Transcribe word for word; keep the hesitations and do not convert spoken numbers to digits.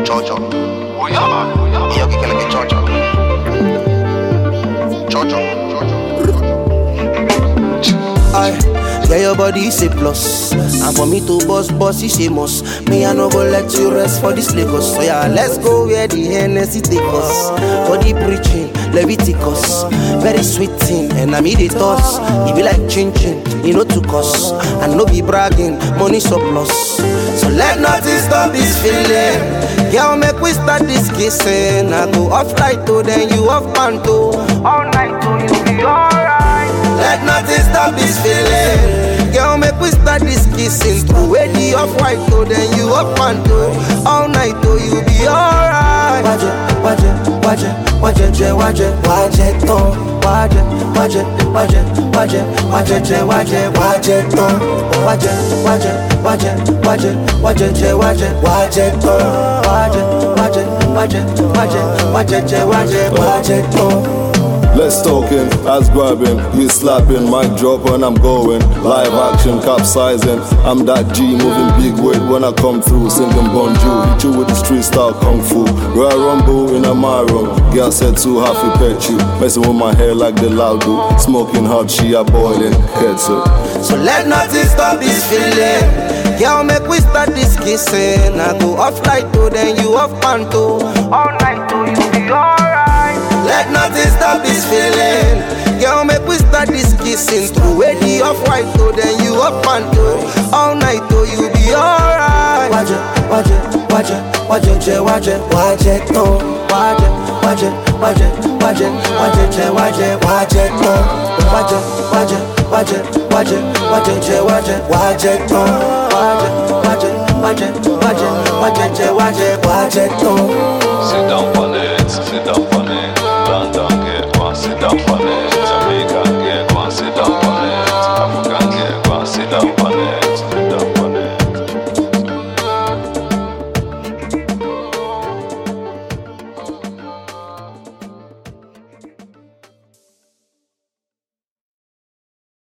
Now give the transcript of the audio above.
chocho. Iyo que like chocho. Chocho. Aye, yeah, your body is a plus. And for me to boss, boss is a must. Me, I no go let you rest for this Lagos. So yeah, let's go where the Hennessy take us. For the preaching, Leviticus. Very sweet thing, and I mean the thoughts. It be like chin chin, you know to cost. And no be bragging, money surplus. So let nothing stop this feeling. Girl, make we start this kissing. I go off light to then you off panto. All night to you be alright. Let nothing stop this feeling. Girl, make we start this kissing. Through way the off-white to then you up and do. All night to you be alright. Waje, waje, waje, waje, je, waje, waje, to. Waje, waje, waje, waje, waje, je, waje, waje, to. Waje, waje, waje, waje, waje, je, waje, waje, to. Waje, waje, waje, waje, waje, je, waje, waje, to. Let's talking, ass grabbing, we slapping, mic drop and I'm going. Live action, capsizing. I'm that G, moving big weight when I come through. Singing bonjour, hit you with the street style kung fu. Royal Rumble in a my room. Girl said too happy pet you. Messing with my hair like the loud do. Smoking hot, she a boiling ketchup. So let nothing stop this feeling. Girl, make we start this kissing. I go off light to then you off panto. All night to you be alright. Let nothing stop this feeling. Girl, make we start this kissing. Through way the off-white to then you up and do. All night to you be alright. Waje, waje, waje, waje, je, waje, waje, to. Waje, waje, waje, waje, waje, je, waje, waje, to. Waje, waje, waje, waje, waje, je, waje, waje, to. Waje, waje, waje, waje, waje, je, waje, waje, to. Sit down on it, sit down on it. Sit down on it.